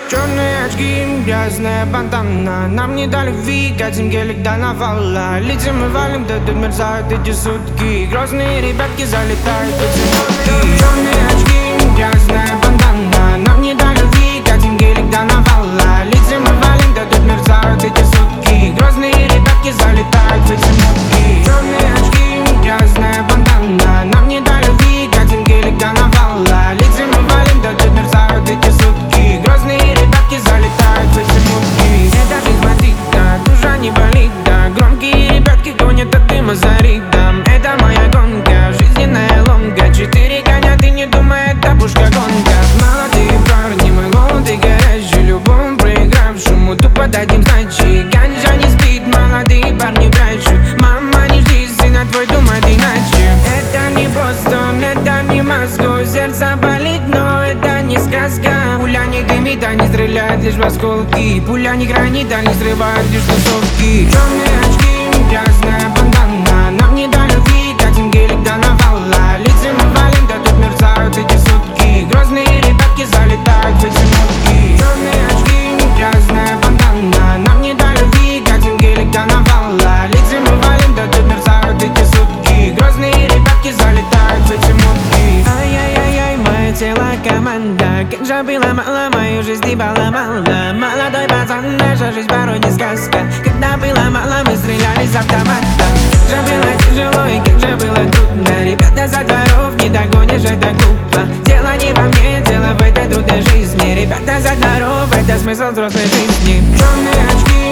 Черные очки, грязная бандана. Нам не дали любви, катим гелик до навала. Летим и валим, да тут мерзают эти сутки. Грозные ребятки залетают в эти нотки. Черные очки, грязная бандана. Нам не дали любви, катим гелик до навала. Летим и валим, да тут мерзают эти сутки. Грозные ребятки залетают в эти нотки. Черные очки, грязная бандана. Нам не дали любви, катим гелик до навала. Летим и валим, да тут мерзают эти сутки. Грозные ребятки залетают в эти мутки. Это жизнь бандита, душа не болит, да. Громкие ребятки гонят от дыма за ритм. Это моя гонка, жизненная ломка. 4 коня, ты не думай, это пушка гонка. Молодые парни, мы голоды горячие. Любому проигравшему тупо дадим сдачи. Ганджа не спит, молодые парни прячут. Мама, не жди, сына твой думает иначе. Это не Бостон, это не Москва. Сердце болит, но это не сказка. Пуля не дымит, а не стреляет лишь в осколки. Пуля не гранит, а не срывает лишь тусовки. Черные очки, грязная бандана. Нам не дали любви, катим гелик до навала. Летим и валим, да тут мерзают эти сутки. Грозные ребятки залетают в эти нотки. Черные очки, грязная бандана. Нам не дали любви, катим гелик до навала. Летим и валим, да тут мерзают эти сутки. Грозные ребятки залетают в эти нотки. Ай-яй-яй-яй, мое тело команда. Как же было мало, мою жизнь и поломала. Молодой пацан, наша жизнь порой не сказка. Когда было мало, мы стреляли с автомата. Как же было тяжело и как же было трудно. Ребята за дворов не догонишь, это глупо. Дело не во мне, дело в этой трудной жизни. Ребята за дворов, это смысл взрослой жизни. Черные очки,